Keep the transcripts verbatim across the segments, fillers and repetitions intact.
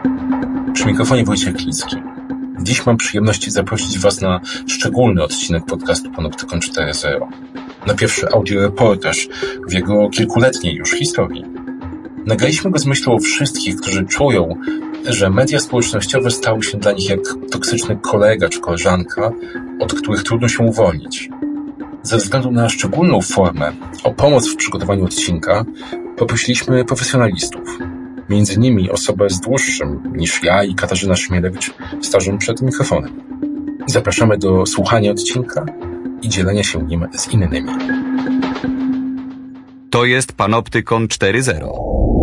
Przy mikrofonie Wojciech Klicki. Dziś mam przyjemność zaprosić Was na szczególny odcinek podcastu Panoptykon cztery zero. Na pierwszy audioreportaż w jego kilkuletniej już historii. Nagraliśmy go z myślą o wszystkich, którzy czują, że media społecznościowe stały się dla nich jak toksyczny kolega czy koleżanka, od których trudno się uwolnić. Ze względu na szczególną formę, o pomoc w przygotowaniu odcinka, poprosiliśmy profesjonalistów. Między innymi osobę z dłuższym niż ja i Katarzyna Szmielewicz stażem przed mikrofonem. Zapraszamy do słuchania odcinka i dzielenia się nim z innymi. To jest Panoptykon cztery zero.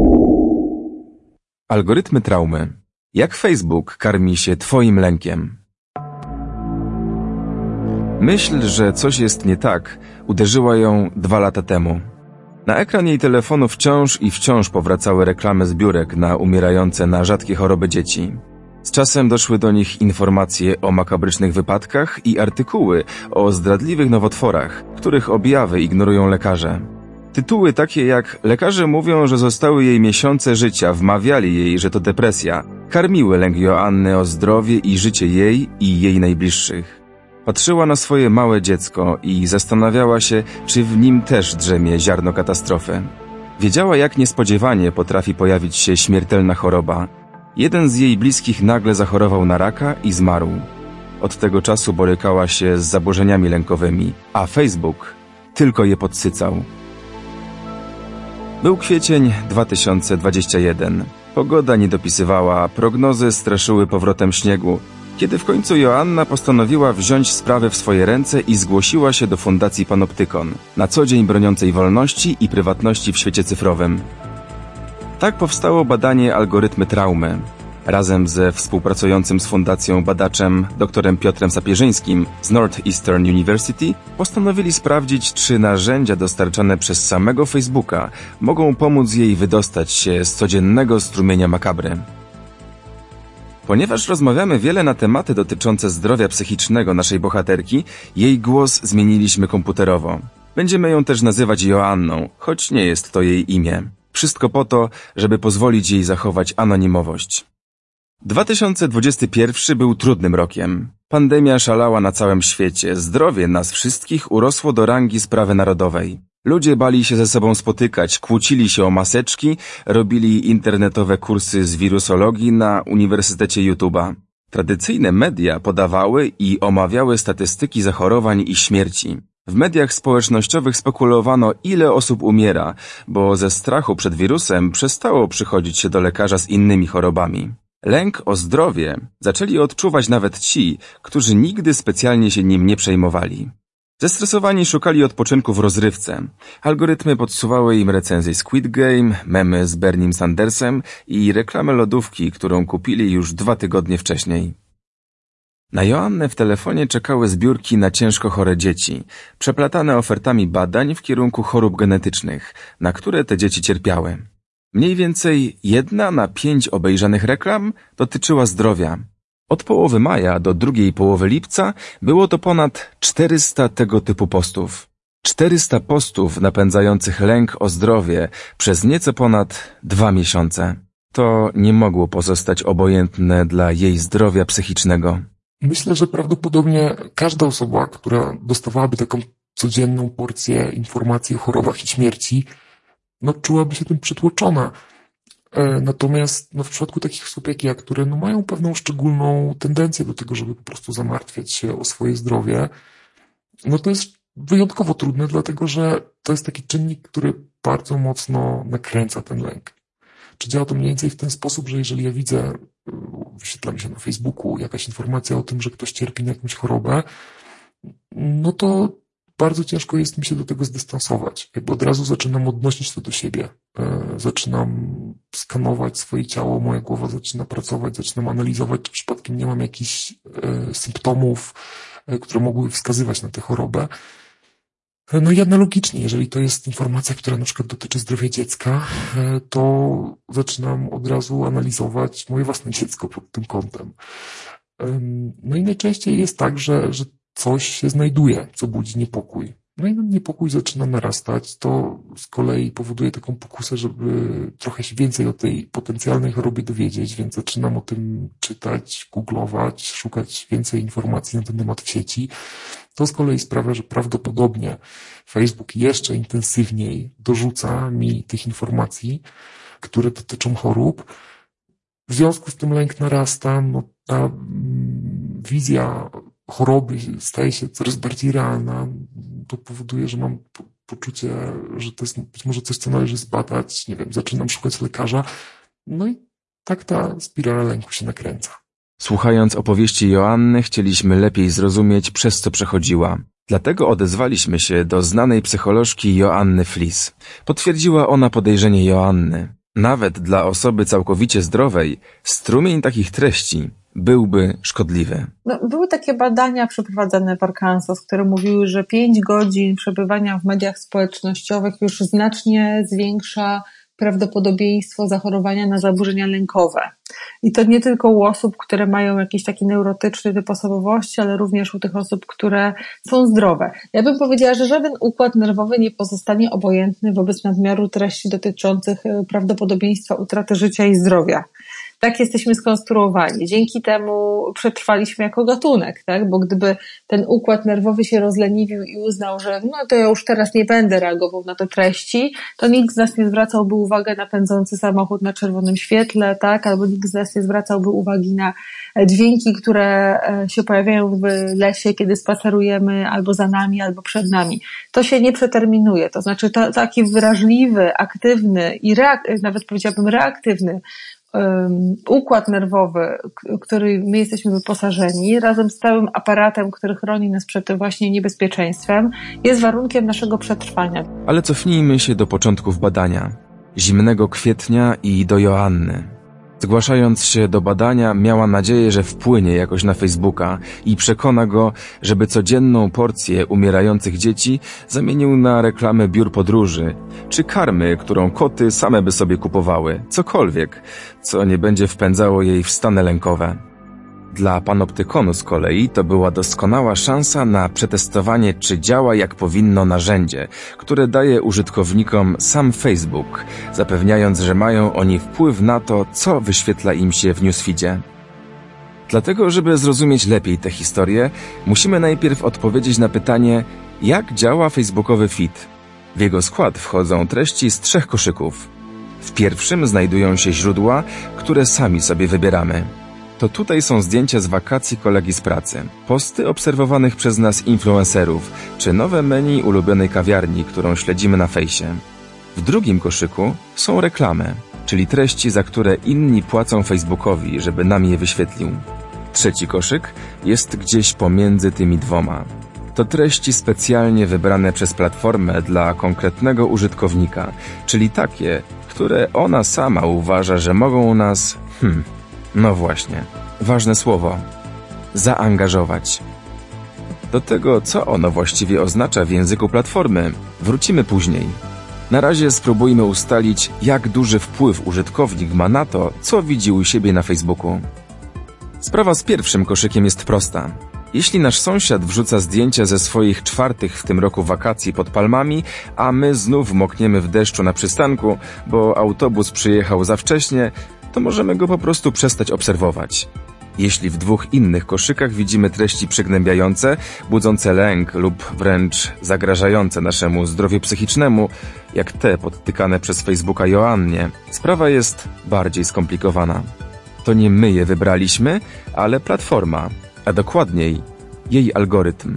Algorytmy traumy. Jak Facebook karmi się Twoim lękiem? Myśl, że coś jest nie tak, uderzyła ją dwa lata temu. Na ekran jej telefonu wciąż i wciąż powracały reklamy zbiórek na umierające na rzadkie choroby dzieci. Z czasem doszły do nich informacje o makabrycznych wypadkach i artykuły o zdradliwych nowotworach, których objawy ignorują lekarze. Tytuły takie jak „Lekarze mówią, że zostały jej miesiące życia, wmawiali jej, że to depresja”, karmiły lęk Joanny o zdrowie i życie jej i jej najbliższych. Patrzyła na swoje małe dziecko i zastanawiała się, czy w nim też drzemie ziarno katastrofy. Wiedziała, jak niespodziewanie potrafi pojawić się śmiertelna choroba. Jeden z jej bliskich nagle zachorował na raka i zmarł. Od tego czasu borykała się z zaburzeniami lękowymi, a Facebook tylko je podsycał. Był kwiecień dwa tysiące dwudziesty pierwszy. Pogoda nie dopisywała, prognozy straszyły powrotem śniegu, kiedy w końcu Joanna postanowiła wziąć sprawę w swoje ręce i zgłosiła się do Fundacji Panoptykon, na co dzień broniącej wolności i prywatności w świecie cyfrowym. Tak powstało badanie Algorytmy traumy. Razem ze współpracującym z fundacją badaczem doktorem Piotrem Sapieżyńskim z Northeastern University postanowili sprawdzić, czy narzędzia dostarczane przez samego Facebooka mogą pomóc jej wydostać się z codziennego strumienia makabry. Ponieważ rozmawiamy wiele na tematy dotyczące zdrowia psychicznego naszej bohaterki, jej głos zmieniliśmy komputerowo. Będziemy ją też nazywać Joanną, choć nie jest to jej imię. Wszystko po to, żeby pozwolić jej zachować anonimowość. dwa tysiące dwudziesty pierwszy był trudnym rokiem. Pandemia szalała na całym świecie, zdrowie nas wszystkich urosło do rangi sprawy narodowej. Ludzie bali się ze sobą spotykać, kłócili się o maseczki, robili internetowe kursy z wirusologii na Uniwersytecie YouTube'a. Tradycyjne media podawały i omawiały statystyki zachorowań i śmierci. W mediach społecznościowych spekulowano, ile osób umiera, bo ze strachu przed wirusem przestało przychodzić się do lekarza z innymi chorobami. Lęk o zdrowie zaczęli odczuwać nawet ci, którzy nigdy specjalnie się nim nie przejmowali. Zestresowani szukali odpoczynku w rozrywce. Algorytmy podsuwały im recenzje Squid Game, memy z Bernim Sandersem i reklamę lodówki, którą kupili już dwa tygodnie wcześniej. Na Joannę w telefonie czekały zbiórki na ciężko chore dzieci, przeplatane ofertami badań w kierunku chorób genetycznych, na które te dzieci cierpiały. Mniej więcej jedna na pięć obejrzanych reklam dotyczyła zdrowia. Od połowy maja do drugiej połowy lipca było to ponad czterysta tego typu postów. czterysta postów napędzających lęk o zdrowie przez nieco ponad dwa miesiące. To nie mogło pozostać obojętne dla jej zdrowia psychicznego. Myślę, że prawdopodobnie każda osoba, która dostawałaby taką codzienną porcję informacji o chorobach i śmierci, no czułaby się tym przytłoczona. Natomiast no, w przypadku takich osób jak ja, które no, mają pewną szczególną tendencję do tego, żeby po prostu zamartwiać się o swoje zdrowie, no to jest wyjątkowo trudne, dlatego że to jest taki czynnik, który bardzo mocno nakręca ten lęk. Czy działa to mniej więcej w ten sposób, że jeżeli ja widzę, wyświetla mi się na Facebooku jakaś informacja o tym, że ktoś cierpi na jakąś chorobę, no to bardzo ciężko jest mi się do tego zdystansować. Jakby od razu zaczynam odnosić to do siebie. Zaczynam skanować swoje ciało, moja głowa zaczyna pracować, zaczynam analizować, czy przypadkiem nie mam jakichś symptomów, które mogłyby wskazywać na tę chorobę. No i analogicznie, jeżeli to jest informacja, która na przykład dotyczy zdrowia dziecka, to zaczynam od razu analizować moje własne dziecko pod tym kątem. No i najczęściej jest tak, że, że coś się znajduje, co budzi niepokój. No i niepokój zaczyna narastać. To z kolei powoduje taką pokusę, żeby trochę się więcej o tej potencjalnej chorobie dowiedzieć, więc zaczynam o tym czytać, googlować, szukać więcej informacji na ten temat w sieci. To z kolei sprawia, że prawdopodobnie Facebook jeszcze intensywniej dorzuca mi tych informacji, które dotyczą chorób. W związku z tym lęk narasta, no ta mm, wizja choroby staje się coraz bardziej realna. To powoduje, że mam po- poczucie, że to jest być może coś, co należy zbadać. Nie wiem, zaczynam szukać lekarza. No i tak ta spirala lęku się nakręca. Słuchając opowieści Joanny, chcieliśmy lepiej zrozumieć, przez co przechodziła. Dlatego odezwaliśmy się do znanej psycholożki Joanny Flis. Potwierdziła ona podejrzenie Joanny. Nawet dla osoby całkowicie zdrowej strumień takich treści byłby szkodliwy. No, były takie badania przeprowadzane w Arkansas, które mówiły, że pięć godzin przebywania w mediach społecznościowych już znacznie zwiększa prawdopodobieństwo zachorowania na zaburzenia lękowe. I to nie tylko u osób, które mają jakiś taki neurotyczny typ osobowości, ale również u tych osób, które są zdrowe. Ja bym powiedziała, że żaden układ nerwowy nie pozostanie obojętny wobec nadmiaru treści dotyczących prawdopodobieństwa utraty życia i zdrowia. Tak jesteśmy skonstruowani. Dzięki temu przetrwaliśmy jako gatunek, tak? Bo gdyby ten układ nerwowy się rozleniwił i uznał, że no to ja już teraz nie będę reagował na te treści, to nikt z nas nie zwracałby uwagi na pędzący samochód na czerwonym świetle, tak? Albo nikt z nas nie zwracałby uwagi na dźwięki, które się pojawiają w lesie, kiedy spacerujemy albo za nami, albo przed nami. To się nie przeterminuje. To znaczy to, taki wrażliwy, aktywny i reak- nawet powiedziałabym reaktywny Um, układ nerwowy, który my jesteśmy wyposażeni, razem z całym aparatem, który chroni nas przed właśnie niebezpieczeństwem, jest warunkiem naszego przetrwania. Ale cofnijmy się do początków badania. Zimnego kwietnia i do Joanny. Zgłaszając się do badania, miała nadzieję, że wpłynie jakoś na Facebooka i przekona go, żeby codzienną porcję umierających dzieci zamienił na reklamę biur podróży, czy karmy, którą koty same by sobie kupowały, cokolwiek, co nie będzie wpędzało jej w stany lękowe. Dla Panoptykonu z kolei to była doskonała szansa na przetestowanie, czy działa jak powinno narzędzie, które daje użytkownikom sam Facebook, zapewniając, że mają oni wpływ na to, co wyświetla im się w newsfeedzie. Dlatego, żeby zrozumieć lepiej tę historię, musimy najpierw odpowiedzieć na pytanie, jak działa facebookowy feed. W jego skład wchodzą treści z trzech koszyków. W pierwszym znajdują się źródła, które sami sobie wybieramy. To tutaj są zdjęcia z wakacji kolegi z pracy, posty obserwowanych przez nas influencerów, czy nowe menu ulubionej kawiarni, którą śledzimy na fejsie. W drugim koszyku są reklamy, czyli treści, za które inni płacą Facebookowi, żeby nam je wyświetlił. Trzeci koszyk jest gdzieś pomiędzy tymi dwoma. To treści specjalnie wybrane przez platformę dla konkretnego użytkownika, czyli takie, które ona sama uważa, że mogą nas... Hmm... No właśnie, ważne słowo. Zaangażować. Do tego, co ono właściwie oznacza w języku platformy, wrócimy później. Na razie spróbujmy ustalić, jak duży wpływ użytkownik ma na to, co widzi u siebie na Facebooku. Sprawa z pierwszym koszykiem jest prosta. Jeśli nasz sąsiad wrzuca zdjęcia ze swoich czwartych w tym roku wakacji pod palmami, a my znów mokniemy w deszczu na przystanku, bo autobus przyjechał za wcześnie, to możemy go po prostu przestać obserwować. Jeśli w dwóch innych koszykach widzimy treści przygnębiające, budzące lęk lub wręcz zagrażające naszemu zdrowiu psychicznemu, jak te podtykane przez Facebooka Joannie, sprawa jest bardziej skomplikowana. To nie my je wybraliśmy, ale platforma, a dokładniej jej algorytm.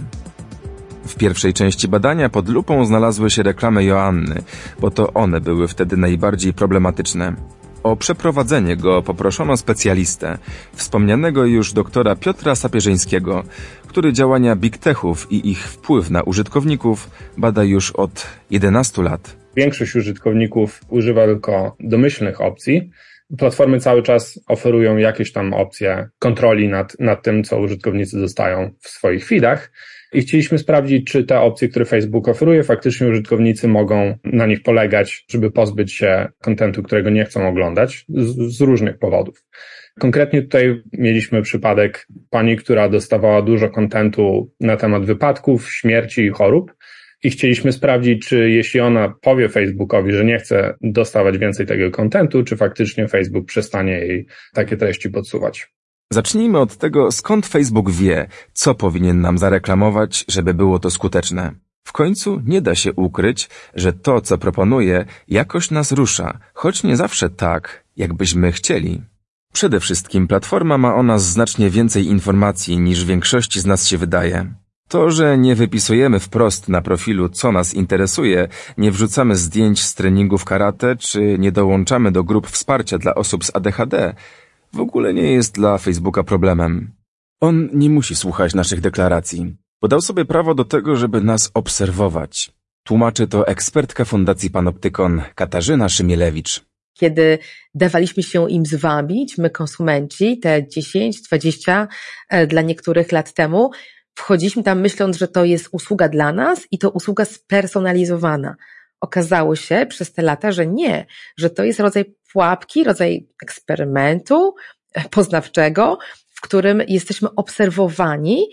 W pierwszej części badania pod lupą znalazły się reklamy Joanny, bo to one były wtedy najbardziej problematyczne. O przeprowadzenie go poproszono specjalistę, wspomnianego już doktora Piotra Sapierzyńskiego, który działania big techów i ich wpływ na użytkowników bada już od jedenastu lat. Większość użytkowników używa tylko domyślnych opcji. Platformy cały czas oferują jakieś tam opcje kontroli nad, nad tym, co użytkownicy dostają w swoich feedach. I chcieliśmy sprawdzić, czy te opcje, które Facebook oferuje, faktycznie użytkownicy mogą na nich polegać, żeby pozbyć się kontentu, którego nie chcą oglądać z, z różnych powodów. Konkretnie tutaj mieliśmy przypadek pani, która dostawała dużo kontentu na temat wypadków, śmierci i chorób i chcieliśmy sprawdzić, czy jeśli ona powie Facebookowi, że nie chce dostawać więcej tego kontentu, czy faktycznie Facebook przestanie jej takie treści podsuwać. Zacznijmy od tego, skąd Facebook wie, co powinien nam zareklamować, żeby było to skuteczne. W końcu nie da się ukryć, że to, co proponuje, jakoś nas rusza, choć nie zawsze tak, jakbyśmy chcieli. Przede wszystkim platforma ma o nas znacznie więcej informacji, niż większości z nas się wydaje. To, że nie wypisujemy wprost na profilu, co nas interesuje, nie wrzucamy zdjęć z treningów karate, czy nie dołączamy do grup wsparcia dla osób z A D H D, w ogóle nie jest dla Facebooka problemem. On nie musi słuchać naszych deklaracji. Podał sobie prawo do tego, żeby nas obserwować. Tłumaczy to ekspertka Fundacji Panoptykon Katarzyna Szymielewicz. Kiedy dawaliśmy się im zwabić, my konsumenci, te dziesięć, dwadzieścia dla niektórych lat temu, wchodziliśmy tam myśląc, że to jest usługa dla nas i to usługa spersonalizowana. Okazało się przez te lata, że nie, że to jest rodzaj pułapki, rodzaj eksperymentu poznawczego, w którym jesteśmy obserwowani,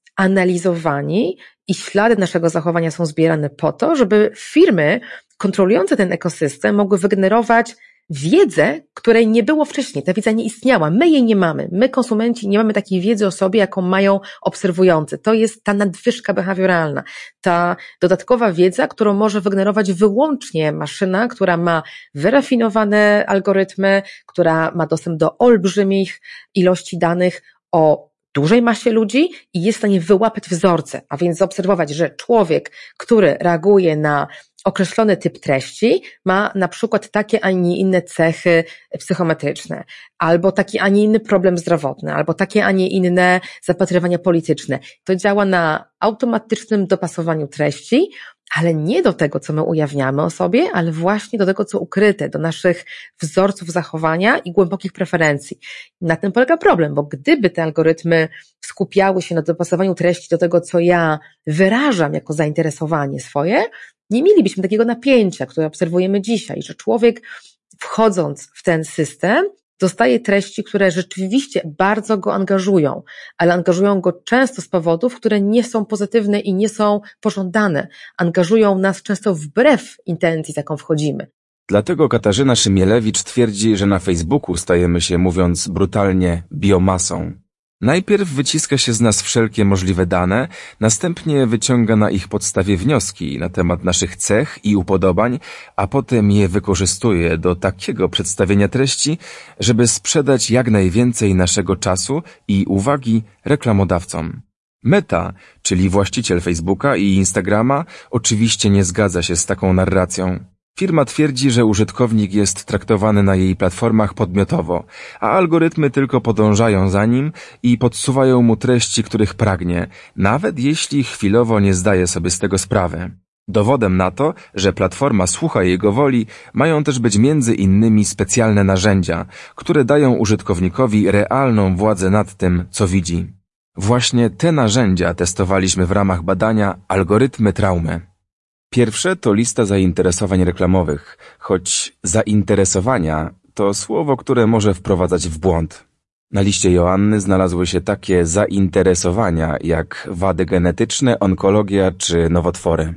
analizowani i ślady naszego zachowania są zbierane po to, żeby firmy kontrolujące ten ekosystem mogły wygenerować wiedzę, której nie było wcześniej. Ta wiedza nie istniała. My jej nie mamy. My, konsumenci, nie mamy takiej wiedzy o sobie, jaką mają obserwujący. To jest ta nadwyżka behawioralna. Ta dodatkowa wiedza, którą może wygenerować wyłącznie maszyna, która ma wyrafinowane algorytmy, która ma dostęp do olbrzymich ilości danych o dużej masie ludzi i jest w stanie wyłapać wzorce, a więc zaobserwować, że człowiek, który reaguje na określony typ treści, ma na przykład takie, a nie inne cechy psychometryczne, albo taki, a nie inny problem zdrowotny, albo takie, a nie inne zapatrywania polityczne. To działa na automatycznym dopasowaniu treści, ale nie do tego, co my ujawniamy o sobie, ale właśnie do tego, co ukryte, do naszych wzorców zachowania i głębokich preferencji. Na tym polega problem, bo gdyby te algorytmy skupiały się na dopasowaniu treści do tego, co ja wyrażam jako zainteresowanie swoje, nie mielibyśmy takiego napięcia, które obserwujemy dzisiaj, że człowiek, wchodząc w ten system, dostaje treści, które rzeczywiście bardzo go angażują, ale angażują go często z powodów, które nie są pozytywne i nie są pożądane. Angażują nas często wbrew intencji, z jaką wchodzimy. Dlatego Katarzyna Szymielewicz twierdzi, że na Facebooku stajemy się, mówiąc brutalnie, biomasą. Najpierw wyciska się z nas wszelkie możliwe dane, następnie wyciąga na ich podstawie wnioski na temat naszych cech i upodobań, a potem je wykorzystuje do takiego przedstawienia treści, żeby sprzedać jak najwięcej naszego czasu i uwagi reklamodawcom. Meta, czyli właściciel Facebooka i Instagrama, oczywiście nie zgadza się z taką narracją. Firma twierdzi, że użytkownik jest traktowany na jej platformach podmiotowo, a algorytmy tylko podążają za nim i podsuwają mu treści, których pragnie, nawet jeśli chwilowo nie zdaje sobie z tego sprawy. Dowodem na to, że platforma słucha jego woli, mają też być między innymi specjalne narzędzia, które dają użytkownikowi realną władzę nad tym, co widzi. Właśnie te narzędzia testowaliśmy w ramach badania Algorytmy traumy. Pierwsze to lista zainteresowań reklamowych, choć zainteresowania to słowo, które może wprowadzać w błąd. Na liście Joanny znalazły się takie zainteresowania jak wady genetyczne, onkologia czy nowotwory.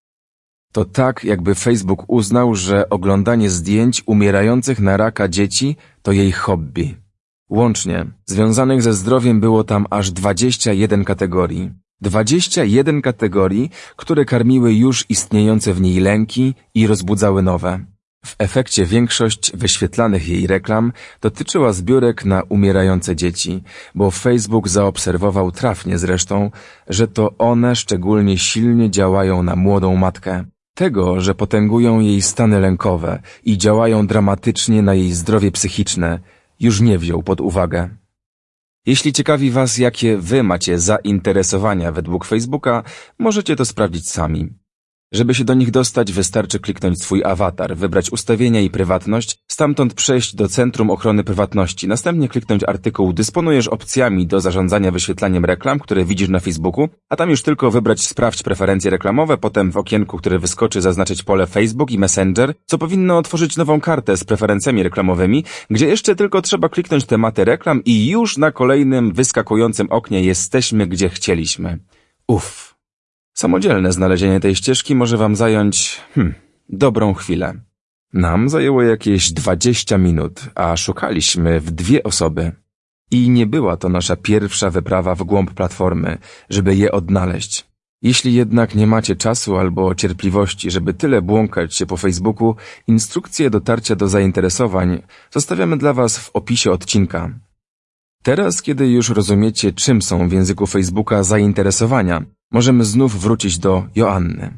To tak, jakby Facebook uznał, że oglądanie zdjęć umierających na raka dzieci to jej hobby. Łącznie związanych ze zdrowiem było tam aż dwadzieścia jeden kategorii. dwadzieścia jeden kategorii, które karmiły już istniejące w niej lęki i rozbudzały nowe. W efekcie większość wyświetlanych jej reklam dotyczyła zbiórek na umierające dzieci, bo Facebook zaobserwował trafnie zresztą, że to one szczególnie silnie działają na młodą matkę. Tego, że potęgują jej stany lękowe i działają dramatycznie na jej zdrowie psychiczne, już nie wziął pod uwagę. Jeśli ciekawi Was, jakie Wy macie zainteresowania według Facebooka, możecie to sprawdzić sami. Żeby się do nich dostać, wystarczy kliknąć swój awatar, wybrać ustawienia i prywatność, stamtąd przejść do Centrum Ochrony Prywatności, następnie kliknąć artykuł Dysponujesz opcjami do zarządzania wyświetlaniem reklam, które widzisz na Facebooku, a tam już tylko wybrać Sprawdź preferencje reklamowe, potem w okienku, które wyskoczy, zaznaczyć pole Facebook i Messenger, co powinno otworzyć nową kartę z preferencjami reklamowymi, gdzie jeszcze tylko trzeba kliknąć tematy reklam i już na kolejnym wyskakującym oknie jesteśmy, gdzie chcieliśmy. Uff. Samodzielne znalezienie tej ścieżki może wam zająć, hmm, dobrą chwilę. Nam zajęło jakieś dwadzieścia minut, a szukaliśmy w dwie osoby. I nie była to nasza pierwsza wyprawa w głąb platformy, żeby je odnaleźć. Jeśli jednak nie macie czasu albo cierpliwości, żeby tyle błąkać się po Facebooku, instrukcje dotarcia do zainteresowań zostawiamy dla was w opisie odcinka. Teraz, kiedy już rozumiecie, czym są w języku Facebooka zainteresowania, możemy znów wrócić do Joanny.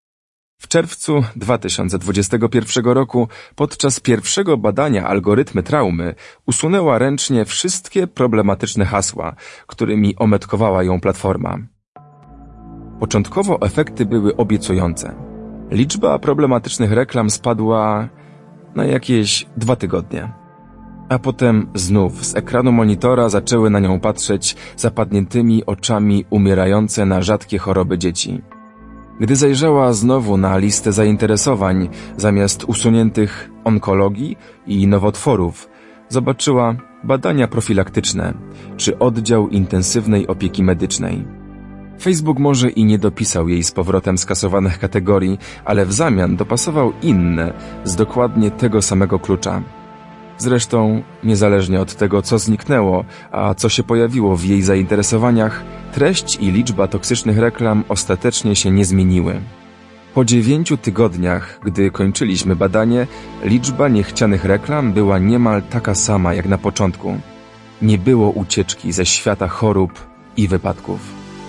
W czerwcu dwa tysiące dwudziestego pierwszego roku podczas pierwszego badania algorytmy traumy usunęła ręcznie wszystkie problematyczne hasła, którymi ometkowała ją platforma. Początkowo efekty były obiecujące. Liczba problematycznych reklam spadła na jakieś dwa tygodnie. A potem znów z ekranu monitora zaczęły na nią patrzeć zapadniętymi oczami umierające na rzadkie choroby dzieci. Gdy zajrzała znowu na listę zainteresowań, zamiast usuniętych onkologii i nowotworów, zobaczyła badania profilaktyczne czy oddział intensywnej opieki medycznej. Facebook może i nie dopisał jej z powrotem skasowanych kategorii, ale w zamian dopasował inne z dokładnie tego samego klucza. Zresztą, niezależnie od tego, co zniknęło, a co się pojawiło w jej zainteresowaniach, treść i liczba toksycznych reklam ostatecznie się nie zmieniły. Po dziewięciu tygodniach, gdy kończyliśmy badanie, liczba niechcianych reklam była niemal taka sama jak na początku. Nie było ucieczki ze świata chorób i wypadków.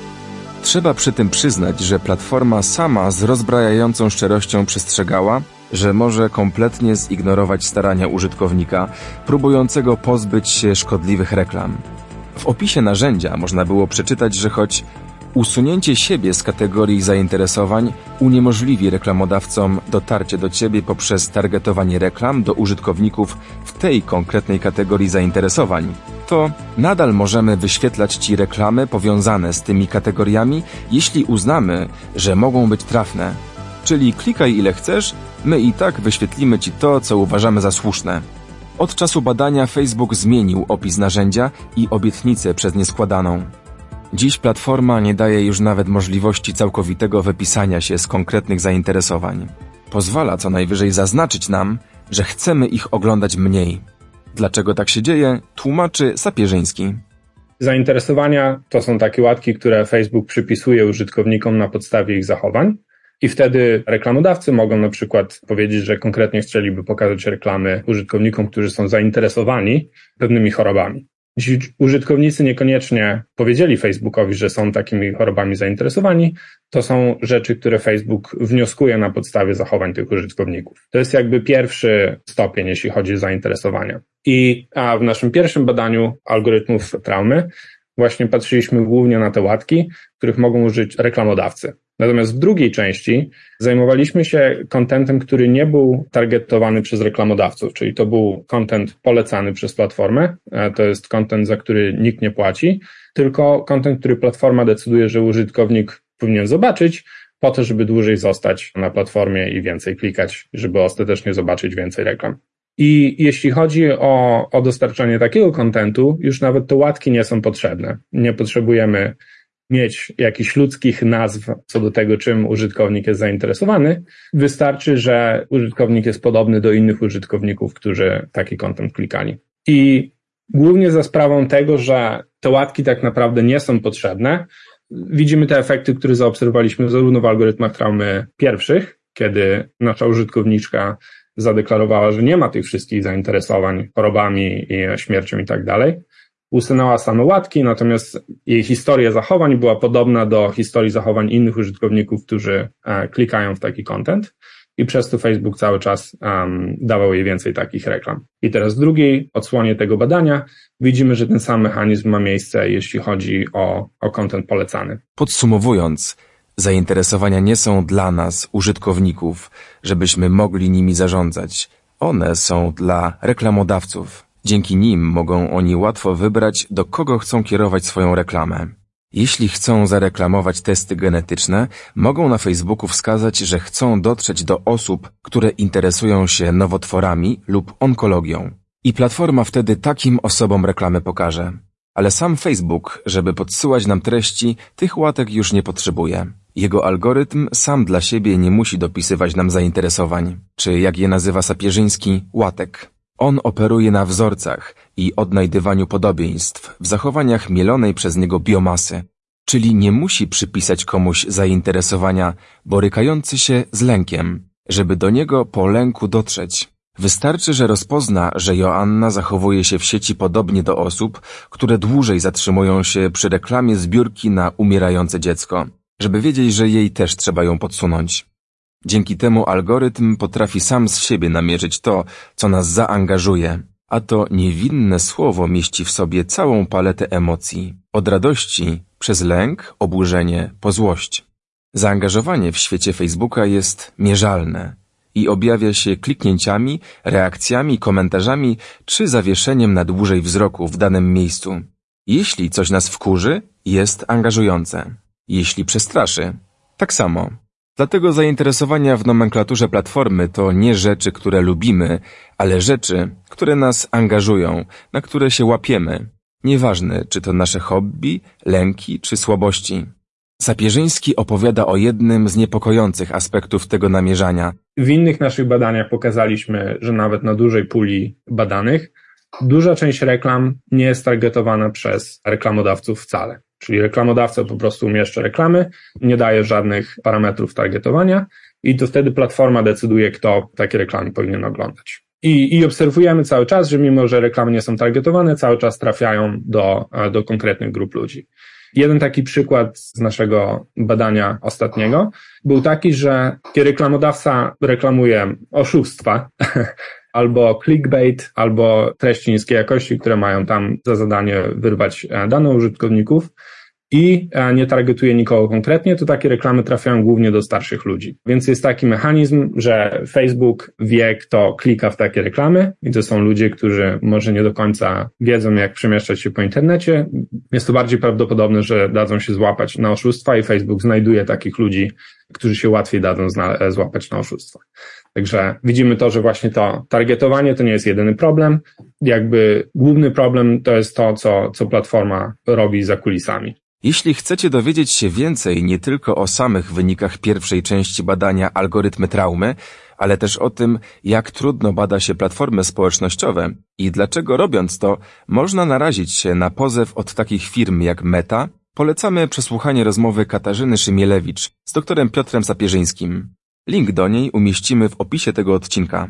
Trzeba przy tym przyznać, że platforma sama z rozbrajającą szczerością przestrzegała, że może kompletnie zignorować starania użytkownika próbującego pozbyć się szkodliwych reklam. W opisie narzędzia można było przeczytać, że choć usunięcie siebie z kategorii zainteresowań uniemożliwi reklamodawcom dotarcie do ciebie poprzez targetowanie reklam do użytkowników w tej konkretnej kategorii zainteresowań, to nadal możemy wyświetlać ci reklamy powiązane z tymi kategoriami, jeśli uznamy, że mogą być trafne. Czyli klikaj ile chcesz, my i tak wyświetlimy ci to, co uważamy za słuszne. Od czasu badania Facebook zmienił opis narzędzia i obietnicę przez nie składaną. Dziś platforma nie daje już nawet możliwości całkowitego wypisania się z konkretnych zainteresowań. Pozwala co najwyżej zaznaczyć nam, że chcemy ich oglądać mniej. Dlaczego tak się dzieje, tłumaczy Sapierzyński. Zainteresowania to są takie łatki, które Facebook przypisuje użytkownikom na podstawie ich zachowań. I wtedy reklamodawcy mogą na przykład powiedzieć, że konkretnie chcieliby pokazać reklamy użytkownikom, którzy są zainteresowani pewnymi chorobami. Jeśli użytkownicy niekoniecznie powiedzieli Facebookowi, że są takimi chorobami zainteresowani, to są rzeczy, które Facebook wnioskuje na podstawie zachowań tych użytkowników. To jest jakby pierwszy stopień, jeśli chodzi o zainteresowania. I a w naszym pierwszym badaniu algorytmów traumy właśnie patrzyliśmy głównie na te łatki, których mogą użyć reklamodawcy. Natomiast w drugiej części zajmowaliśmy się contentem, który nie był targetowany przez reklamodawców, czyli to był content polecany przez platformę, to jest content, za który nikt nie płaci, tylko content, który platforma decyduje, że użytkownik powinien zobaczyć po to, żeby dłużej zostać na platformie i więcej klikać, żeby ostatecznie zobaczyć więcej reklam. I jeśli chodzi o, o dostarczanie takiego contentu, już nawet te łatki nie są potrzebne. Nie potrzebujemy mieć jakichś ludzkich nazw co do tego, czym użytkownik jest zainteresowany. Wystarczy, że użytkownik jest podobny do innych użytkowników, którzy taki content klikali. I głównie za sprawą tego, że te łatki tak naprawdę nie są potrzebne, widzimy te efekty, które zaobserwowaliśmy zarówno w algorytmach traumy pierwszych, kiedy nasza użytkowniczka zadeklarowała, że nie ma tych wszystkich zainteresowań chorobami i śmiercią i tak dalej. Usunęła same łatki, natomiast jej historia zachowań była podobna do historii zachowań innych użytkowników, którzy e, klikają w taki content i przez to Facebook cały czas um, dawał jej więcej takich reklam. I teraz w drugiej odsłonie tego badania widzimy, że ten sam mechanizm ma miejsce, jeśli chodzi o, o content polecany. Podsumowując, zainteresowania nie są dla nas, użytkowników, żebyśmy mogli nimi zarządzać. One są dla reklamodawców. Dzięki nim mogą oni łatwo wybrać, do kogo chcą kierować swoją reklamę. Jeśli chcą zareklamować testy genetyczne, mogą na Facebooku wskazać, że chcą dotrzeć do osób, które interesują się nowotworami lub onkologią. I platforma wtedy takim osobom reklamę pokaże. Ale sam Facebook, żeby podsyłać nam treści, tych łatek już nie potrzebuje. Jego algorytm sam dla siebie nie musi dopisywać nam zainteresowań, czy jak je nazywa Sapieżyński, łatek. On operuje na wzorcach i odnajdywaniu podobieństw w zachowaniach mielonej przez niego biomasy, czyli nie musi przypisać komuś zainteresowania borykający się z lękiem, żeby do niego po lęku dotrzeć. Wystarczy, że rozpozna, że Joanna zachowuje się w sieci podobnie do osób, które dłużej zatrzymują się przy reklamie zbiórki na umierające dziecko, żeby wiedzieć, że jej też trzeba ją podsunąć. Dzięki temu algorytm potrafi sam z siebie namierzyć to, co nas zaangażuje, a to niewinne słowo mieści w sobie całą paletę emocji, od radości przez lęk, oburzenie po złość. Zaangażowanie w świecie Facebooka jest mierzalne i objawia się kliknięciami, reakcjami, komentarzami czy zawieszeniem na dłużej wzroku w danym miejscu. Jeśli coś nas wkurzy, jest angażujące. Jeśli przestraszy, tak samo. Dlatego zainteresowania w nomenklaturze platformy to nie rzeczy, które lubimy, ale rzeczy, które nas angażują, na które się łapiemy. Nieważne, czy to nasze hobby, lęki czy słabości. Sapieżyński opowiada o jednym z niepokojących aspektów tego namierzania. W innych naszych badaniach pokazaliśmy, że nawet na dużej puli badanych duża część reklam nie jest targetowana przez reklamodawców wcale. Czyli reklamodawca po prostu umieszcza reklamy, nie daje żadnych parametrów targetowania i to wtedy platforma decyduje, kto takie reklamy powinien oglądać. I, i obserwujemy cały czas, że mimo, że reklamy nie są targetowane, cały czas trafiają do, do konkretnych grup ludzi. Jeden taki przykład z naszego badania ostatniego był taki, że kiedy reklamodawca reklamuje oszustwa, albo clickbait, albo treści niskiej jakości, które mają tam za zadanie wyrwać dane użytkowników i nie targetuje nikogo konkretnie, to takie reklamy trafiają głównie do starszych ludzi. Więc jest taki mechanizm, że Facebook wie, kto klika w takie reklamy i to są ludzie, którzy może nie do końca wiedzą, jak przemieszczać się po internecie. Jest to bardziej prawdopodobne, że dadzą się złapać na oszustwa i Facebook znajduje takich ludzi, którzy się łatwiej dadzą zna- złapać na oszustwa. Także widzimy to, że właśnie to targetowanie to nie jest jedyny problem. Jakby główny problem to jest to, co, co platforma robi za kulisami. Jeśli chcecie dowiedzieć się więcej nie tylko o samych wynikach pierwszej części badania Algorytmy traumy, ale też o tym, jak trudno bada się platformy społecznościowe i dlaczego robiąc to można narazić się na pozew od takich firm jak Meta, polecamy przesłuchanie rozmowy Katarzyny Szymielewicz z doktorem Piotrem Sapieżyńskim. Link do niej umieścimy w opisie tego odcinka.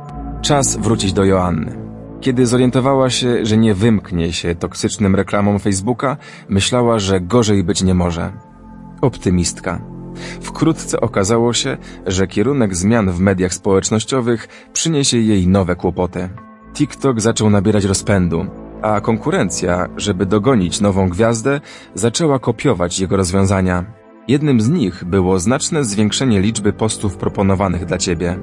Czas wrócić do Joanny. Kiedy zorientowała się, że nie wymknie się toksycznym reklamom Facebooka, myślała, że gorzej być nie może. Optymistka. Wkrótce okazało się, że kierunek zmian w mediach społecznościowych przyniesie jej nowe kłopoty. TikTok zaczął nabierać rozpędu, a konkurencja, żeby dogonić nową gwiazdę, zaczęła kopiować jego rozwiązania. Jednym z nich było znaczne zwiększenie liczby postów proponowanych dla ciebie.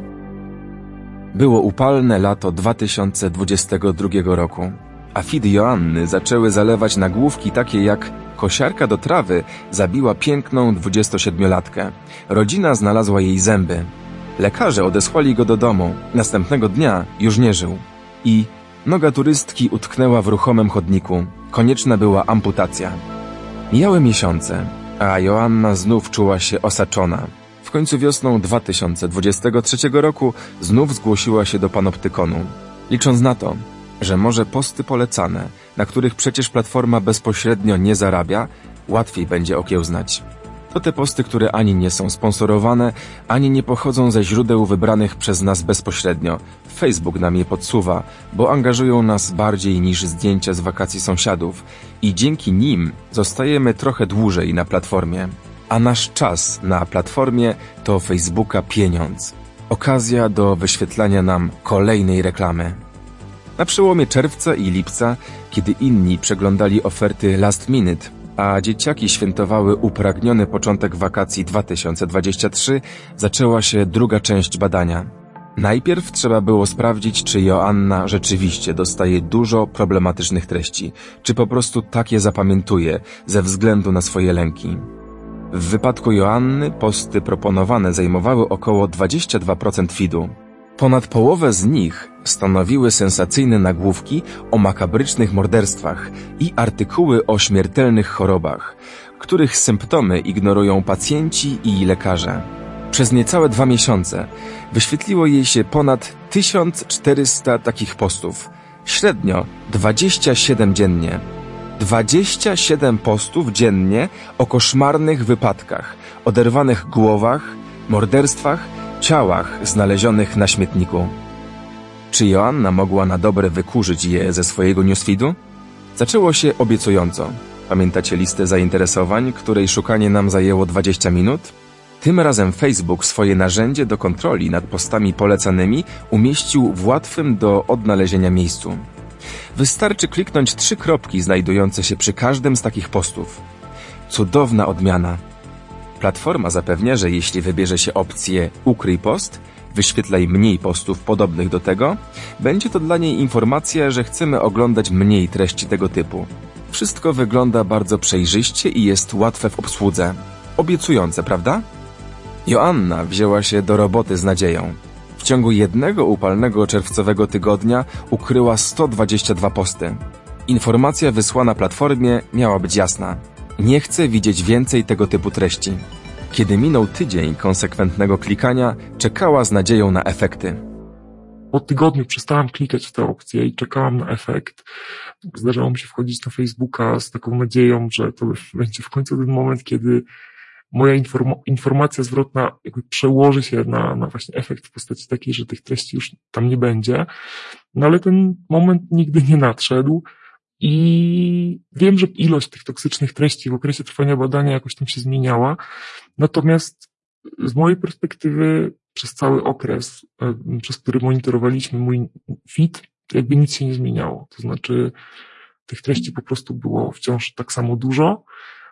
Było upalne lato dwa tysiące dwudziestego drugiego roku, a feedy Joanny zaczęły zalewać nagłówki takie jak kosiarka do trawy zabiła piękną dwudziestosiedmiolatkę. Rodzina znalazła jej zęby. Lekarze odesłali go do domu. Następnego dnia już nie żył. I noga turystki utknęła w ruchomym chodniku. Konieczna była amputacja. Mijały miesiące, a Joanna znów czuła się osaczona. W końcu wiosną dwa tysiące dwudziestego trzeciego roku znów zgłosiła się do Panoptykonu, licząc na to, że może posty polecane, na których przecież platforma bezpośrednio nie zarabia, łatwiej będzie okiełznać. To te posty, które ani nie są sponsorowane, ani nie pochodzą ze źródeł wybranych przez nas bezpośrednio. Facebook nam je podsuwa, bo angażują nas bardziej niż zdjęcia z wakacji sąsiadów i dzięki nim zostajemy trochę dłużej na platformie. A nasz czas na platformie to Facebooka pieniądz. Okazja do wyświetlania nam kolejnej reklamy. Na przełomie czerwca i lipca, kiedy inni przeglądali oferty last minute, a dzieciaki świętowały upragniony początek wakacji dwa tysiące dwudziestego trzeciego, zaczęła się druga część badania. Najpierw trzeba było sprawdzić, czy Joanna rzeczywiście dostaje dużo problematycznych treści, czy po prostu takie zapamiętuje ze względu na swoje lęki. W wypadku Joanny posty proponowane zajmowały około dwadzieścia dwa procent feedu. Ponad połowę z nich stanowiły sensacyjne nagłówki o makabrycznych morderstwach i artykuły o śmiertelnych chorobach, których symptomy ignorują pacjenci i lekarze. Przez niecałe dwa miesiące wyświetliło jej się ponad tysiąc czterysta takich postów, średnio dwadzieścia siedem dziennie. dwadzieścia siedem postów dziennie o koszmarnych wypadkach, oderwanych głowach, morderstwach, ciałach znalezionych na śmietniku. Czy Joanna mogła na dobre wykurzyć je ze swojego newsfeedu? Zaczęło się obiecująco. Pamiętacie listę zainteresowań, której szukanie nam zajęło dwadzieścia minut? Tym razem Facebook swoje narzędzie do kontroli nad postami polecanymi umieścił w łatwym do odnalezienia miejscu. Wystarczy kliknąć trzy kropki znajdujące się przy każdym z takich postów. Cudowna odmiana. Platforma zapewnia, że jeśli wybierze się opcję ukryj post, wyświetlaj mniej postów podobnych do tego, będzie to dla niej informacja, że chcemy oglądać mniej treści tego typu. Wszystko wygląda bardzo przejrzyście i jest łatwe w obsłudze. Obiecujące, prawda? Joanna wzięła się do roboty z nadzieją. W ciągu jednego upalnego czerwcowego tygodnia ukryła sto dwadzieścia dwa posty. Informacja wysłana platformie miała być jasna. Nie chcę widzieć więcej tego typu treści. Kiedy minął tydzień konsekwentnego klikania, czekała z nadzieją na efekty. Po tygodniu przestałam klikać w tę opcję i czekałam na efekt. Zdarzało mi się wchodzić na Facebooka z taką nadzieją, że to będzie w końcu ten moment, kiedy moja inform- informacja zwrotna jakby przełoży się na, na właśnie efekt w postaci takiej, że tych treści już tam nie będzie. No ale ten moment nigdy nie nadszedł i wiem, że ilość tych toksycznych treści w okresie trwania badania jakoś tam się zmieniała. Natomiast z mojej perspektywy przez cały okres, przez który monitorowaliśmy mój feed, jakby nic się nie zmieniało. To znaczy tych treści po prostu było wciąż tak samo dużo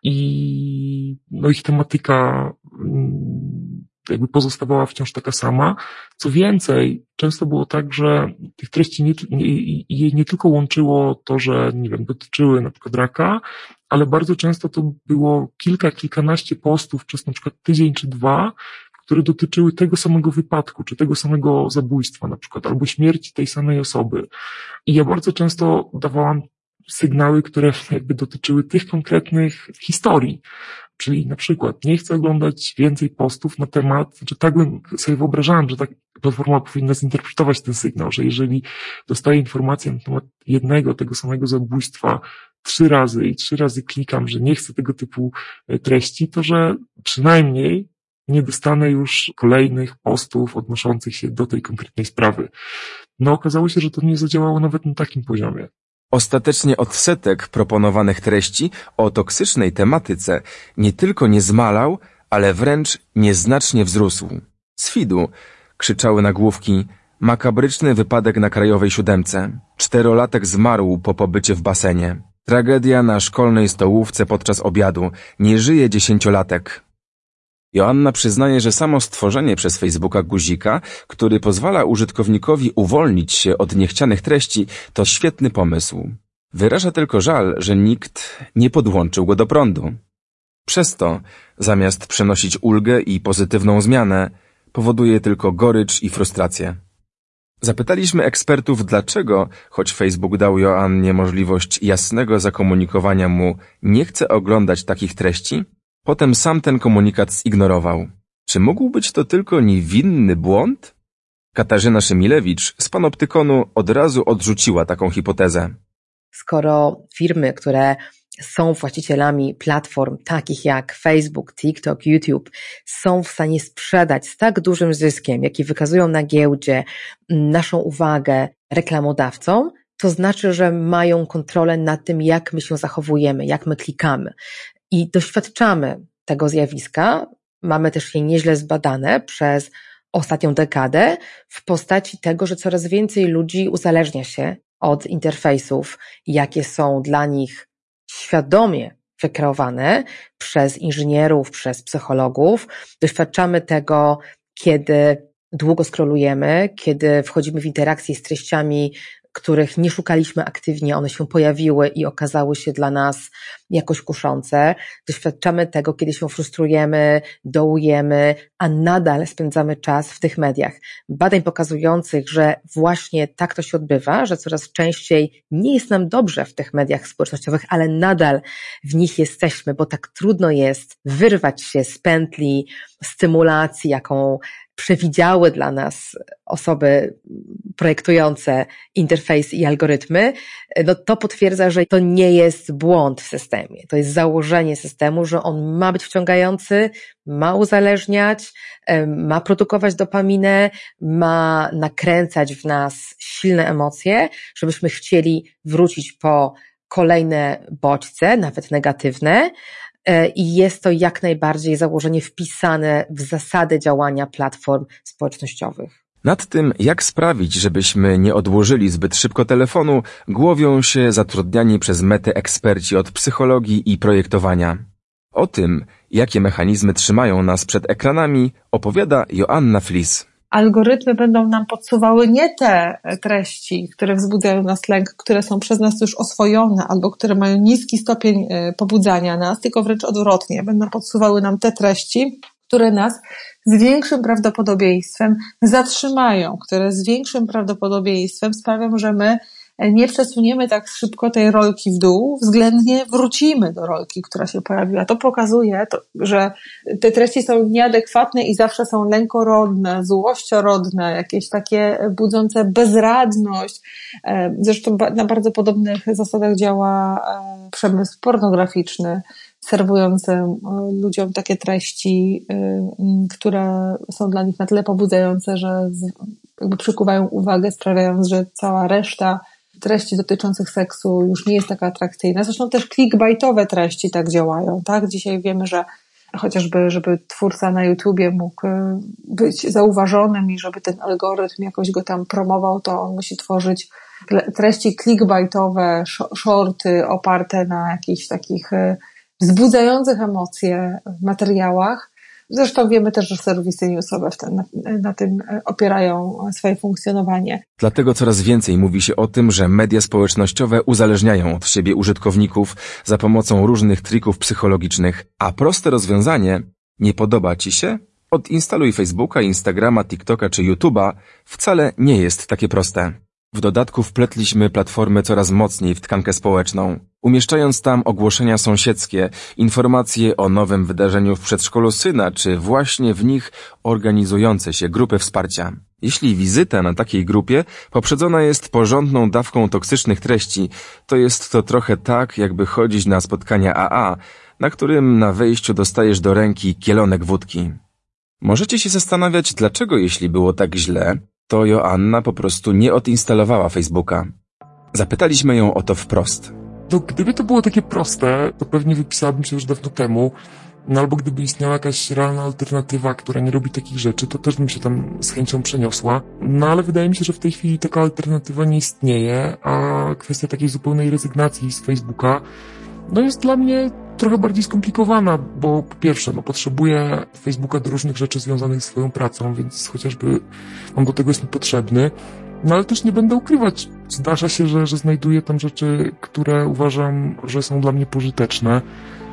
i no ich tematyka jakby pozostawała wciąż taka sama. Co więcej, często było tak, że tych treści nie, nie, je nie tylko łączyło to, że nie wiem, dotyczyły na przykład raka, ale bardzo często to było kilka, kilkanaście postów przez na przykład tydzień czy dwa, które dotyczyły tego samego wypadku, czy tego samego zabójstwa na przykład, albo śmierci tej samej osoby. I ja bardzo często dawałam sygnały, które jakby dotyczyły tych konkretnych historii. Czyli na przykład nie chcę oglądać więcej postów na temat, znaczy tak bym sobie wyobrażałem, że tak platforma powinna zinterpretować ten sygnał, że jeżeli dostaję informację na temat jednego tego samego zabójstwa trzy razy i trzy razy klikam, że nie chcę tego typu treści, to że przynajmniej nie dostanę już kolejnych postów odnoszących się do tej konkretnej sprawy. No okazało się, że to nie zadziałało nawet na takim poziomie. Ostatecznie odsetek proponowanych treści o toksycznej tematyce nie tylko nie zmalał, ale wręcz nieznacznie wzrósł. Z feedu krzyczały nagłówki: makabryczny wypadek na Krajowej Siódemce. Czterolatek zmarł po pobycie w basenie. Tragedia na szkolnej stołówce podczas obiadu. Nie żyje dziesięciolatek. Joanna przyznaje, że samo stworzenie przez Facebooka guzika, który pozwala użytkownikowi uwolnić się od niechcianych treści, to świetny pomysł. Wyraża tylko żal, że nikt nie podłączył go do prądu. Przez to, zamiast przynosić ulgę i pozytywną zmianę, powoduje tylko gorycz i frustrację. Zapytaliśmy ekspertów, dlaczego, choć Facebook dał Joannie możliwość jasnego zakomunikowania mu nie chce oglądać takich treści, potem sam ten komunikat zignorował. Czy mógł być to tylko niewinny błąd? Katarzyna Szymilewicz z Panoptykonu od razu odrzuciła taką hipotezę. Skoro firmy, które są właścicielami platform takich jak Facebook, TikTok, YouTube, są w stanie sprzedać z tak dużym zyskiem, jaki wykazują na giełdzie, naszą uwagę reklamodawcom, to znaczy, że mają kontrolę nad tym, jak my się zachowujemy, jak my klikamy. I doświadczamy tego zjawiska, mamy też je nieźle zbadane przez ostatnią dekadę w postaci tego, że coraz więcej ludzi uzależnia się od interfejsów, jakie są dla nich świadomie wykreowane przez inżynierów, przez psychologów. Doświadczamy tego, kiedy długo scrollujemy, kiedy wchodzimy w interakcję z treściami których nie szukaliśmy aktywnie, one się pojawiły i okazały się dla nas jakoś kuszące. Doświadczamy tego, kiedy się frustrujemy, dołujemy, a nadal spędzamy czas w tych mediach. Badań pokazujących, że właśnie tak to się odbywa, że coraz częściej nie jest nam dobrze w tych mediach społecznościowych, ale nadal w nich jesteśmy, bo tak trudno jest wyrwać się z pętli stymulacji, jaką przewidziały dla nas osoby projektujące interfejs i algorytmy, no to potwierdza, że to nie jest błąd w systemie. To jest założenie systemu, że on ma być wciągający, ma uzależniać, ma produkować dopaminę, ma nakręcać w nas silne emocje, żebyśmy chcieli wrócić po kolejne bodźce, nawet negatywne, i jest to jak najbardziej założenie wpisane w zasady działania platform społecznościowych. Nad tym, jak sprawić, żebyśmy nie odłożyli zbyt szybko telefonu, głowią się zatrudniani przez Metę eksperci od psychologii i projektowania. O tym, jakie mechanizmy trzymają nas przed ekranami, opowiada Joanna Flis. Algorytmy będą nam podsuwały nie te treści, które wzbudzają nas lęk, które są przez nas już oswojone albo które mają niski stopień pobudzania nas, tylko wręcz odwrotnie. Będą podsuwały nam te treści, które nas z większym prawdopodobieństwem zatrzymają, które z większym prawdopodobieństwem sprawią, że my nie przesuniemy tak szybko tej rolki w dół, względnie wrócimy do rolki, która się pojawiła. To pokazuje, to, że te treści są nieadekwatne i zawsze są lękorodne, złościorodne, jakieś takie budzące bezradność. Zresztą na bardzo podobnych zasadach działa przemysł pornograficzny, serwujący ludziom takie treści, które są dla nich na tyle pobudzające, że jakby przykuwają uwagę, sprawiając, że cała reszta treści dotyczących seksu już nie jest taka atrakcyjna. Zresztą też clickbaitowe treści tak działają, tak? Dzisiaj wiemy, że chociażby, żeby twórca na YouTubie mógł być zauważonym i żeby ten algorytm jakoś go tam promował, to on musi tworzyć treści clickbaitowe, shorty oparte na jakichś takich wzbudzających emocje w materiałach. Zresztą wiemy też, że serwisy newsowe w ten, na, na tym opierają swoje funkcjonowanie. Dlatego coraz więcej mówi się o tym, że media społecznościowe uzależniają od siebie użytkowników za pomocą różnych trików psychologicznych. A proste rozwiązanie: nie podoba Ci się? Odinstaluj Facebooka, Instagrama, TikToka czy YouTube'a. Wcale nie jest takie proste. W dodatku wpletliśmy platformy coraz mocniej w tkankę społeczną, umieszczając tam ogłoszenia sąsiedzkie, informacje o nowym wydarzeniu w przedszkolu syna, czy właśnie w nich organizujące się grupy wsparcia. Jeśli wizyta na takiej grupie poprzedzona jest porządną dawką toksycznych treści, to jest to trochę tak, jakby chodzić na spotkania A A, na którym na wejściu dostajesz do ręki kielonek wódki. Możecie się zastanawiać, dlaczego jeśli było tak źle, to Joanna po prostu nie odinstalowała Facebooka. Zapytaliśmy ją o to wprost. No, gdyby to było takie proste, to pewnie wypisałabym się już dawno temu, no albo gdyby istniała jakaś realna alternatywa, która nie robi takich rzeczy, to też bym się tam z chęcią przeniosła. No ale wydaje mi się, że w tej chwili taka alternatywa nie istnieje, a kwestia takiej zupełnej rezygnacji z Facebooka no jest dla mnie trochę bardziej skomplikowana, bo po pierwsze, no potrzebuję Facebooka do różnych rzeczy związanych z swoją pracą, więc chociażby on do tego jest mi potrzebny. No ale też nie będę ukrywać, zdarza się, że, że znajduję tam rzeczy, które uważam, że są dla mnie pożyteczne.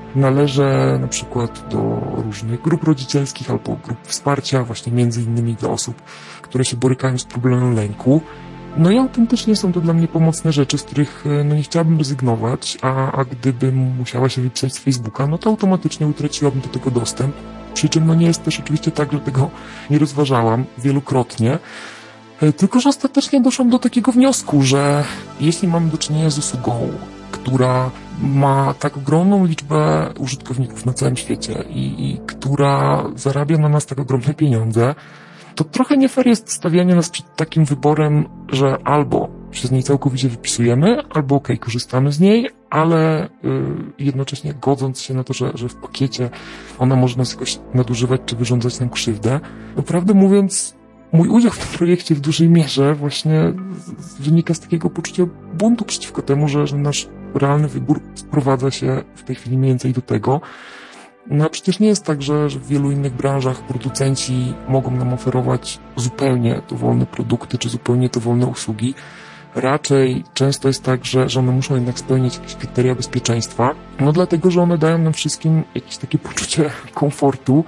Należę na przykład do różnych grup rodzicielskich albo grup wsparcia, właśnie między innymi dla osób, które się borykają z problemem lęku. No i autentycznie są to dla mnie pomocne rzeczy, z których no nie chciałabym rezygnować, a, a gdybym musiała się wypisać z Facebooka, no to automatycznie utraciłabym do tego dostęp. Przy czym no nie jest też oczywiście tak, że tego nie rozważałam wielokrotnie, tylko że ostatecznie doszłam do takiego wniosku, że jeśli mamy do czynienia z usługą, która ma tak ogromną liczbę użytkowników na całym świecie i, i która zarabia na nas tak ogromne pieniądze, to trochę nie fair jest stawianie nas przed takim wyborem, że albo się z niej całkowicie wypisujemy, albo okej, okay, korzystamy z niej, ale yy, jednocześnie godząc się na to, że, że w pakiecie ona może nas jakoś nadużywać czy wyrządzać nam krzywdę. No prawdę mówiąc, mój udział w tym projekcie w dużej mierze właśnie wynika z takiego poczucia buntu przeciwko temu, że, że nasz realny wybór sprowadza się w tej chwili mniej więcej do tego. No a przecież nie jest tak, że, że w wielu innych branżach producenci mogą nam oferować zupełnie dowolne produkty czy zupełnie dowolne usługi. raczej często jest tak, że, że one muszą jednak spełniać jakieś kryteria bezpieczeństwa, no dlatego, że one dają nam wszystkim jakieś takie poczucie komfortu,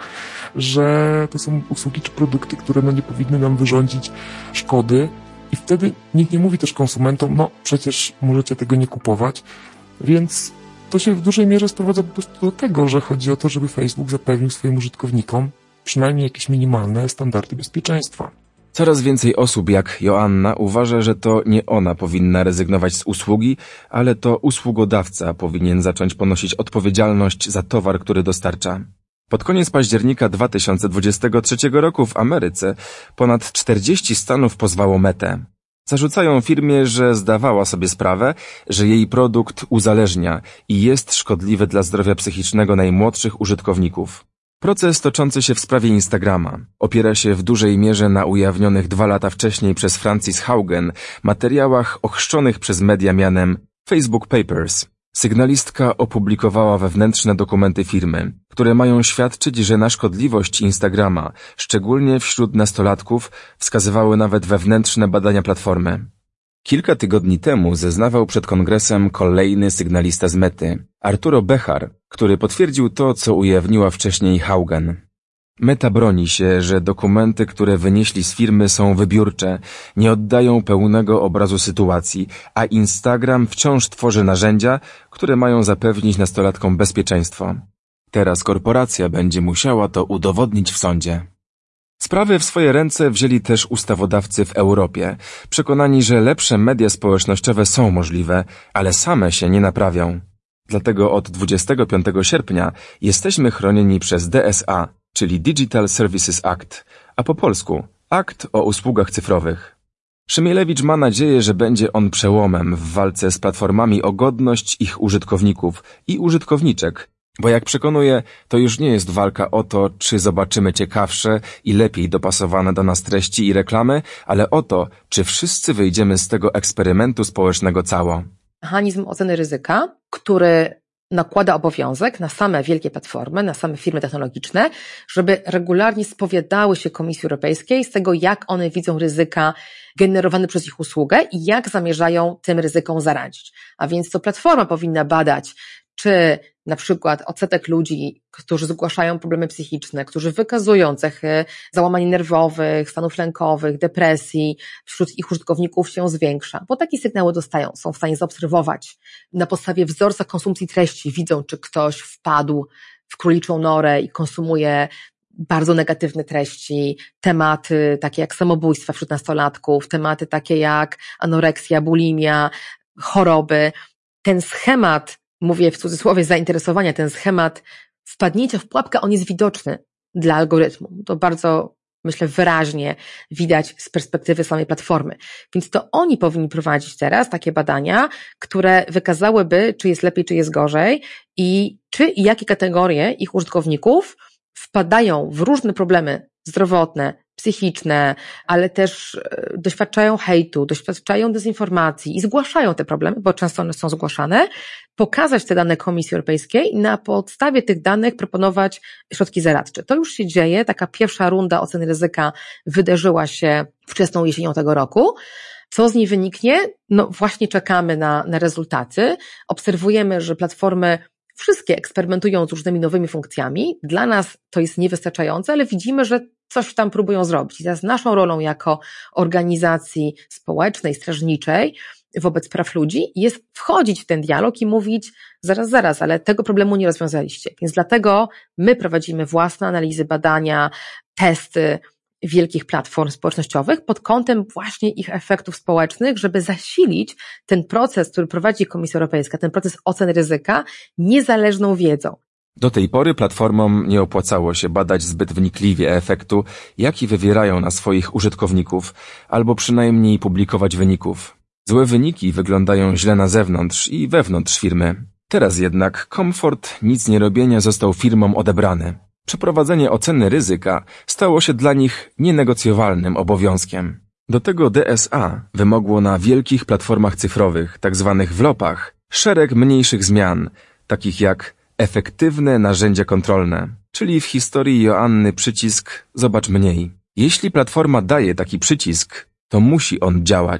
że to są usługi czy produkty, które no nie powinny nam wyrządzić szkody i wtedy nikt nie mówi też konsumentom, no przecież możecie tego nie kupować, więc to się w dużej mierze sprowadza po prostu do tego, że chodzi o to, żeby Facebook zapewnił swoim użytkownikom przynajmniej jakieś minimalne standardy bezpieczeństwa. Coraz więcej osób jak Joanna uważa, że to nie ona powinna rezygnować z usługi, ale to usługodawca powinien zacząć ponosić odpowiedzialność za towar, który dostarcza. Pod koniec października dwa tysiące dwudziestego trzeciego roku w Ameryce ponad czterdzieści stanów pozwało Metę. Zarzucają firmie, że zdawała sobie sprawę, że jej produkt uzależnia i jest szkodliwy dla zdrowia psychicznego najmłodszych użytkowników. Proces toczący się w sprawie Instagrama opiera się w dużej mierze na ujawnionych dwa lata wcześniej przez Frances Haugen materiałach ochrzczonych przez media mianem Facebook Papers. Sygnalistka opublikowała wewnętrzne dokumenty firmy, które mają świadczyć, że na szkodliwość Instagrama, szczególnie wśród nastolatków, wskazywały nawet wewnętrzne badania platformy. Kilka tygodni temu zeznawał przed kongresem kolejny sygnalista z Mety, Arturo Bejar, który potwierdził to, co ujawniła wcześniej Haugen. Meta broni się, że dokumenty, które wynieśli z firmy, są wybiórcze, nie oddają pełnego obrazu sytuacji, a Instagram wciąż tworzy narzędzia, które mają zapewnić nastolatkom bezpieczeństwo. Teraz korporacja będzie musiała to udowodnić w sądzie. Sprawy w swoje ręce wzięli też ustawodawcy w Europie, przekonani, że lepsze media społecznościowe są możliwe, ale same się nie naprawią. Dlatego od dwudziestego piątego sierpnia jesteśmy chronieni przez D S A, czyli Digital Services Act, a po polsku Akt o usługach cyfrowych. Szymielewicz ma nadzieję, że będzie on przełomem w walce z platformami o godność ich użytkowników i użytkowniczek, bo jak przekonuje, to już nie jest walka o to, czy zobaczymy ciekawsze i lepiej dopasowane do nas treści i reklamy, ale o to, czy wszyscy wyjdziemy z tego eksperymentu społecznego cało. Mechanizm oceny ryzyka, który nakłada obowiązek na same wielkie platformy, na same firmy technologiczne, żeby regularnie spowiadały się Komisji Europejskiej z tego, jak one widzą ryzyka generowane przez ich usługę i jak zamierzają tym ryzykom zaradzić. A więc to platforma powinna badać, czy na przykład odsetek ludzi, którzy zgłaszają problemy psychiczne, którzy wykazują cechy załamań nerwowych, stanów lękowych, depresji, wśród ich użytkowników się zwiększa, bo takie sygnały dostają, są w stanie zaobserwować. Na podstawie wzorca konsumpcji treści widzą, czy ktoś wpadł w króliczą norę i konsumuje bardzo negatywne treści, tematy takie jak samobójstwa wśród nastolatków, tematy takie jak anoreksja, bulimia, choroby. Ten schemat, mówię w cudzysłowie zainteresowania, ten schemat wpadnięcia w pułapkę, on jest widoczny dla algorytmu. To bardzo, myślę, wyraźnie widać z perspektywy samej platformy. Więc to oni powinni prowadzić teraz takie badania, które wykazałyby, czy jest lepiej, czy jest gorzej i czy i jakie kategorie ich użytkowników wpadają w różne problemy zdrowotne, psychiczne, ale też doświadczają hejtu, doświadczają dezinformacji i zgłaszają te problemy, bo często one są zgłaszane, pokazać te dane Komisji Europejskiej i na podstawie tych danych proponować środki zaradcze. To już się dzieje, taka pierwsza runda oceny ryzyka wydarzyła się wczesną jesienią tego roku. Co z niej wyniknie? No właśnie czekamy na, na rezultaty. Obserwujemy, że platformy wszystkie eksperymentują z różnymi nowymi funkcjami. Dla nas to jest niewystarczające, ale widzimy, że coś tam próbują zrobić. I teraz naszą rolą jako organizacji społecznej, strażniczej wobec praw ludzi jest wchodzić w ten dialog i mówić zaraz, zaraz, ale tego problemu nie rozwiązaliście. Więc dlatego my prowadzimy własne analizy, badania, testy wielkich platform społecznościowych pod kątem właśnie ich efektów społecznych, żeby zasilić ten proces, który prowadzi Komisja Europejska, ten proces ocen ryzyka niezależną wiedzą. Do tej pory platformom nie opłacało się badać zbyt wnikliwie efektu, jaki wywierają na swoich użytkowników, albo przynajmniej publikować wyników. Złe wyniki wyglądają źle na zewnątrz i wewnątrz firmy. Teraz jednak komfort nic nie robienia został firmom odebrany. Przeprowadzenie oceny ryzyka stało się dla nich nienegocjowalnym obowiązkiem. Do tego D S A wymogło na wielkich platformach cyfrowych, tzw. wlopach, szereg mniejszych zmian, takich jak efektywne narzędzia kontrolne, czyli w historii Joanny przycisk Zobacz mniej. Jeśli platforma daje taki przycisk, to musi on działać.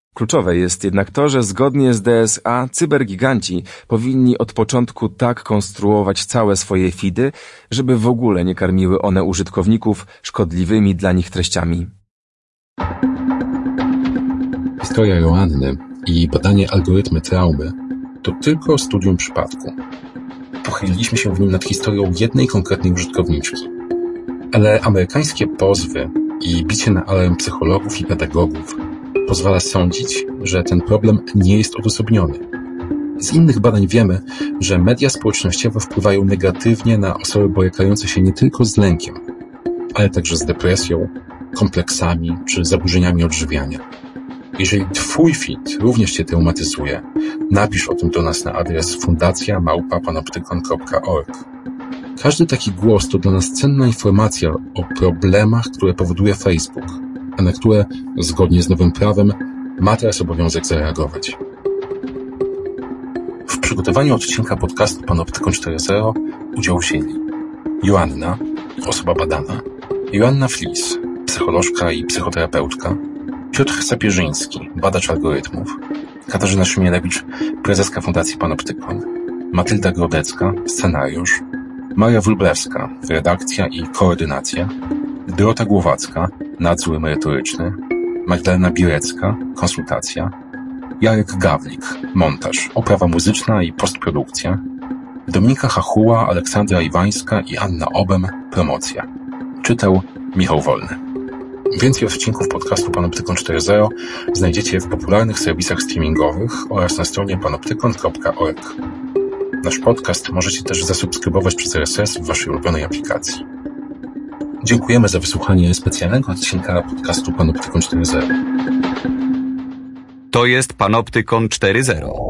Kluczowe jest jednak to, że zgodnie z D S A cybergiganci powinni od początku tak konstruować całe swoje feedy, żeby w ogóle nie karmiły one użytkowników szkodliwymi dla nich treściami. Historia Joanny i badanie algorytmy traumy to tylko studium przypadku. Pochyliliśmy się w nim nad historią jednej konkretnej użytkowniczki. Ale amerykańskie pozwy i bicie na alarm psychologów i pedagogów pozwala sądzić, że ten problem nie jest odosobniony. Z innych badań wiemy, że media społecznościowe wpływają negatywnie na osoby borykające się nie tylko z lękiem, ale także z depresją, kompleksami czy zaburzeniami odżywiania. Jeżeli Twój feed również Cię traumatyzuje, napisz o tym do nas na adres fundacja małpa panoptykon kropka org. Każdy taki głos to dla nas cenna informacja o problemach, które powoduje Facebook, a na które, zgodnie z nowym prawem, ma teraz obowiązek zareagować. W przygotowaniu odcinka podcastu Panoptykon cztery zero udział wzięli Joanna, osoba badana, Joanna Flis, psycholożka i psychoterapeutka, Piotr Sapierzyński, badacz algorytmów, Katarzyna Szymielewicz, prezeska Fundacji Panoptykon, Matylda Grodecka, scenariusz, Maria Wróblewska, redakcja i koordynacja, Dorota Głowacka, nadzór emerytoryczny, Magdalena Birecka, konsultacja, Jarek Gawlik, montaż, oprawa muzyczna i postprodukcja, Dominika Hachuła, Aleksandra Iwańska i Anna Obem, promocja. Czytał Michał Wolny. Więcej odcinków podcastu Panoptykon cztery zero znajdziecie w popularnych serwisach streamingowych oraz na stronie panoptykon kropka org. Nasz podcast możecie też zasubskrybować przez R S S w waszej ulubionej aplikacji. Dziękujemy za wysłuchanie specjalnego odcinka podcastu Panoptykon cztery zero. To jest Panoptykon cztery zero.